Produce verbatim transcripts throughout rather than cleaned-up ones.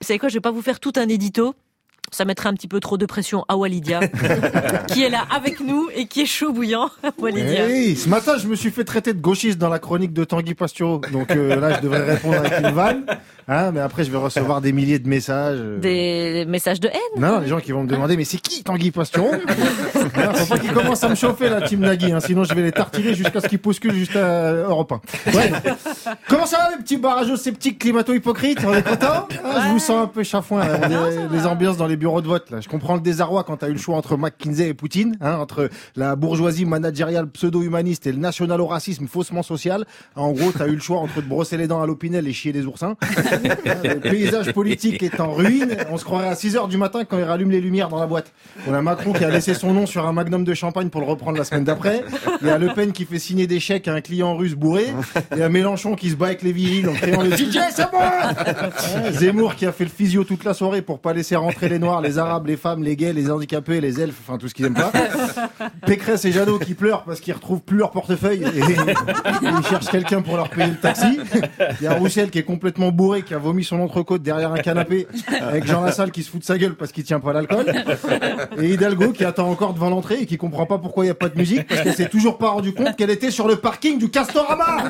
Vous savez quoi, je vais pas vous faire tout un édito. Ça mettrait un petit peu trop de pression à Walidia, qui est là avec nous et qui est chaud bouillant. Walidia. Hey, ce matin, je me suis fait traiter de gauchiste dans la chronique de Tanguy Pastureau. Donc euh, là, je devrais répondre avec une vanne. Hein, mais après, je vais recevoir des milliers de messages. Euh... Des messages de haine. Non, les gens qui vont me demander, mais c'est qui Tanguy Pastureau? Alors, faut pas qu'ils commencent à me chauffer, la team Nagui, hein, sinon je vais les tartiner jusqu'à ce qu'ils postulent juste à Europe un. Ouais. Comment ça va, les petits barrageaux sceptiques climato-hypocrites? On est contents? Ah, je vous sens un peu chafouin, là. Les, les ambiances dans les bureaux de vote, là. Je comprends le désarroi quand t'as eu le choix entre McKinsey et Poutine, hein, entre la bourgeoisie managériale pseudo-humaniste et le national-racisme faussement social. En gros, t'as eu le choix entre te brosser les dents à l'Opinel et chier des oursins. Le paysage politique est en ruine. On se croirait à six heures du matin quand il rallume les lumières dans la boîte. On a Macron qui a laissé son nom sur un magnum de champagne pour le reprendre la semaine d'après. Il y a Le Pen qui fait signer des chèques à un client russe bourré. Il y a Mélenchon qui se bat avec les vigiles en criant le D J, c'est moi! Zemmour qui a fait le physio toute la soirée pour pas laisser rentrer les noirs, les arabes, les femmes, les gays, les handicapés, les elfes, enfin tout ce qu'ils aiment pas. Pécresse et Jadot qui pleurent parce qu'ils retrouvent plus leur portefeuille et, et ils cherchent quelqu'un pour leur payer le taxi. Il y a Roussel qui est complètement bourré, qui a vomi son entrecôte derrière un canapé avec Jean Lassalle qui se fout de sa gueule parce qu'il tient pas l'alcool. Et Hidalgo qui attend encore devant l'entrée et qui comprend pas pourquoi il y a pas de musique parce qu'elle s'est toujours pas rendu compte qu'elle était sur le parking du Castorama.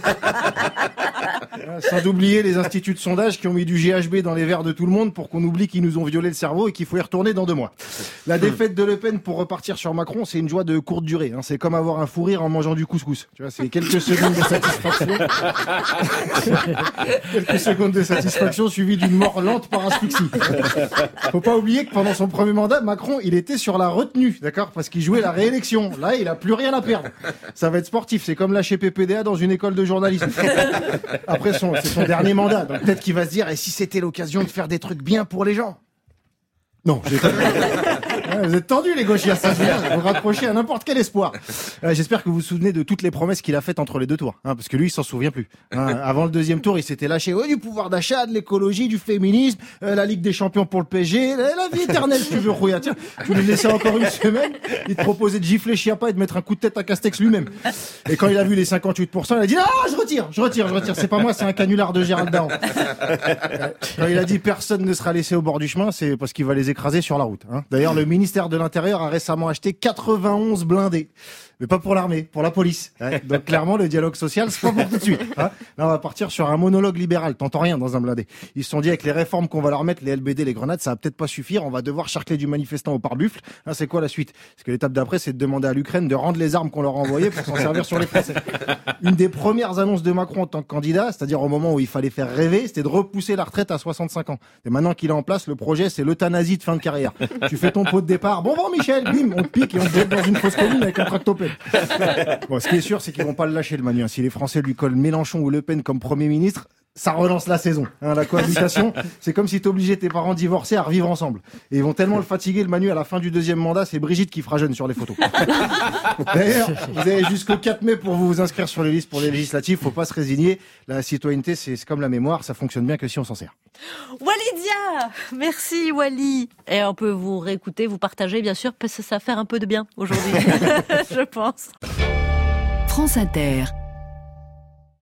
Sans oublier les instituts de sondage qui ont mis du G H B dans les verres de tout le monde pour qu'on oublie qu'ils nous ont violé le cerveau et qu'il faut y retourner dans deux mois. La défaite de Le Pen pour repartir sur Macron, c'est une joie de courte durée. Hein. C'est comme avoir un fou rire en mangeant du couscous. Tu vois, c'est quelques secondes de satisfaction. quelques secondes de satisfaction suivies d'une mort lente par asphyxie. Faut pas oublier que pendant son premier mandat, Macron, il était sur la retenue, d'accord, parce qu'il jouait la réélection. Là, il a plus rien à perdre. Ça va être sportif. C'est comme lâcher P P D A dans une école de journalisme. Après, son, c'est son dernier mandat. Donc peut-être qu'il va se dire, et si c'était l'occasion de faire des trucs bien pour les gens? Non, j'ai pas... Ouais, vous êtes tendus, les gauchiers, ça se vient. Vous raccrochez à n'importe quel espoir. Euh, j'espère que vous vous souvenez de toutes les promesses qu'il a faites entre les deux tours, hein, parce que lui, il s'en souvient plus. Hein, avant le deuxième tour, il s'était lâché oh, du pouvoir d'achat, de l'écologie, du féminisme, euh, la Ligue des champions pour le P S G, la, la vie éternelle, si tu veux, Rouya. Tiens, tu lui laissais encore une semaine, il te proposait de gifler Chiappa et de mettre un coup de tête à Castex lui-même. Et quand il a vu les cinquante-huit pour cent, il a dit ah, je retire, je retire, je retire. C'est pas moi, c'est un canular de Gérald Daron. Quand il a dit personne ne sera laissé au bord du chemin, c'est parce qu'il va les écraser sur la route. Hein. D'ailleurs, le ministère de l'Intérieur a récemment acheté quatre-vingt-onze blindés. Mais pas pour l'armée, pour la police. Ouais. Donc clairement, le dialogue social, c'est pas pour tout de suite. Hein. Là, on va partir sur un monologue libéral. T'entends rien dans un blindé. Ils se sont dit, avec les réformes qu'on va leur mettre, les L B D, les grenades, ça va peut-être pas suffire. On va devoir charcler du manifestant au pare-buffle. Hein, c'est quoi la suite? Parce que l'étape d'après, c'est de demander à l'Ukraine de rendre les armes qu'on leur a envoyées pour s'en servir sur les Français. Une des premières annonces de Macron en tant que candidat, c'est-à-dire au moment où il fallait faire rêver, c'était de repousser la retraite à soixante-cinq ans. Et maintenant qu'il est en place, le projet, c'est l'euthanasie de fin de carrière. Tu fais ton pot de départ. Bon, bon, Michel, bim, on te pique et on te jette dans une fosse commune avec un tractopelle. Bon, ce qui est sûr, c'est qu'ils vont pas le lâcher, le Manu. Si les Français lui collent Mélenchon ou Le Pen comme Premier ministre, ça relance la saison. Hein, la cohabitation, c'est comme si t'obligeais tes parents divorcés à revivre ensemble. Et ils vont tellement le fatiguer, le Manu, à la fin du deuxième mandat, c'est Brigitte qui fera jeune sur les photos. D'ailleurs, vous avez jusqu'au quatre mai pour vous inscrire sur les listes pour les législatives. Faut pas se résigner. La citoyenneté, c'est, c'est comme la mémoire, ça fonctionne bien que si on s'en sert. Walidia, merci Wally. Et on peut vous réécouter, vous partager, bien sûr, parce que ça va faire un peu de bien aujourd'hui, je pense. France Inter.